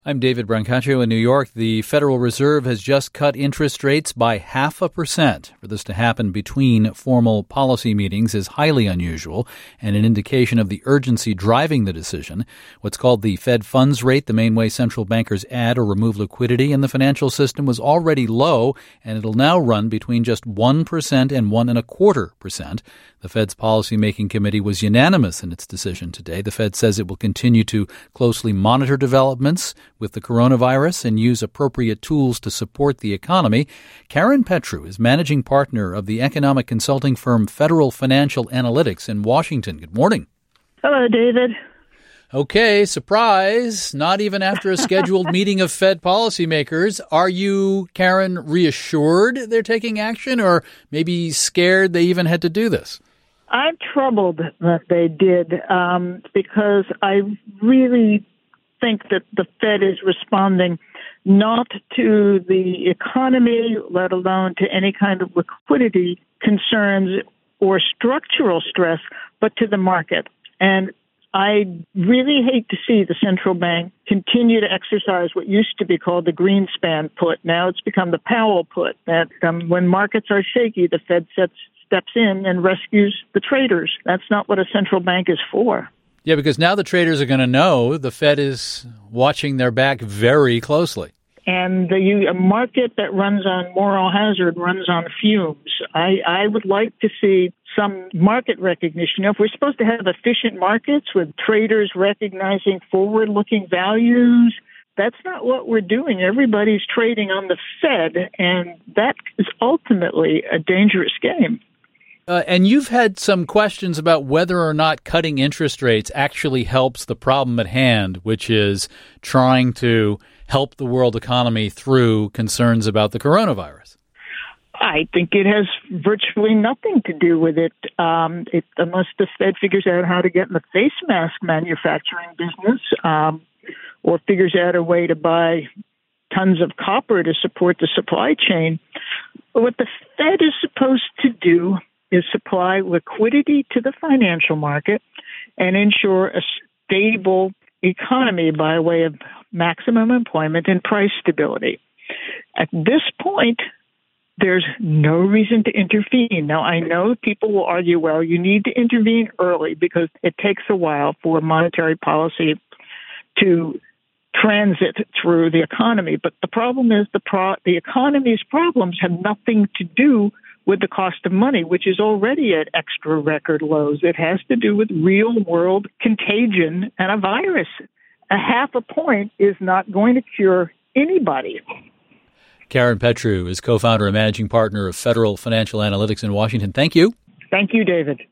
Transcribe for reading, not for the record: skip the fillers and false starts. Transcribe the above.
I'm David Brancaccio in New York. The Federal Reserve has just cut interest rates by 0.5%. For this to happen between formal policy meetings is highly unusual and an indication of the urgency driving the decision. What's called the Fed funds rate, the main way central bankers add or remove liquidity in the financial system, was already low, and it'll now run between just 1% and 1.25%. The Fed's policymaking committee was unanimous in its decision today. The Fed says it will continue to closely monitor developments with the coronavirus and use appropriate tools to support the economy. Karen Petru is managing partner of the economic consulting firm Federal Financial Analytics in Washington. Good morning. Hello, David. Okay, surprise. Not even after a scheduled meeting of Fed policymakers. Are you, Karen, reassured they're taking action or maybe scared they even had to do this? I'm troubled that they did because I really think that the Fed is responding not to the economy, let alone to any kind of liquidity concerns or structural stress, but to the market. And I really hate to see the central bank continue to exercise what used to be called the Greenspan put. Now it's become the Powell put, that when markets are shaky, the Fed steps in and rescues the traders. That's not what a central bank is for. Yeah, because now the traders are going to know the Fed is watching their back very closely. And a market that runs on moral hazard runs on fumes. I would like to see some market recognition. If we're supposed to have efficient markets with traders recognizing forward-looking values, that's not what we're doing. Everybody's trading on the Fed, and that is ultimately a dangerous game. And you've had some questions about whether or not cutting interest rates actually helps the problem at hand, which is trying to help the world economy through concerns about the coronavirus. I think it has virtually nothing to do with it, unless the Fed figures out how to get in the face mask manufacturing business or figures out a way to buy tons of copper to support the supply chain. But what the Fed is supposed to do is supply liquidity to the financial market and ensure a stable economy by way of maximum employment and price stability. At this point, there's no reason to intervene. Now, I know people will argue, well, you need to intervene early because it takes a while for monetary policy to transit through the economy. But the problem is the economy's problems have nothing to do with the cost of money, which is already at extra record lows. It has to do with real-world contagion and a virus. 0.5 point is not going to cure anybody. Karen Petru is co-founder and managing partner of Federal Financial Analytics in Washington. Thank you. Thank you, David.